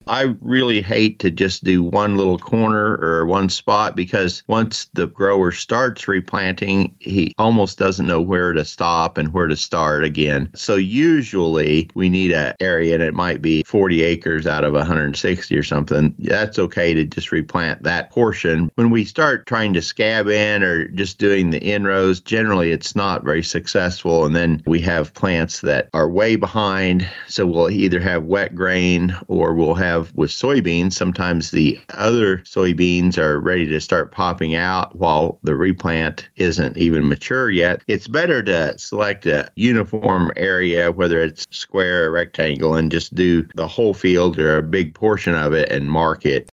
I really hate to just do one little corner or one spot because once the grower starts replanting, he almost doesn't know where to stop and where to start again. So usually we need an area, and it might be 40 acres out of 160 or something. That's okay to just replant that portion. When we start trying to scab in or just doing the inrows, generally it's not very successful. And then we have plants that are way behind. So we'll either have wet grain or we'll have with soybeans, sometimes the other soybeans are ready to start popping out while the replant isn't even mature yet. It's better to select a uniform area, whether it's square or rectangle, and just do the whole field or a big portion of it and mark it.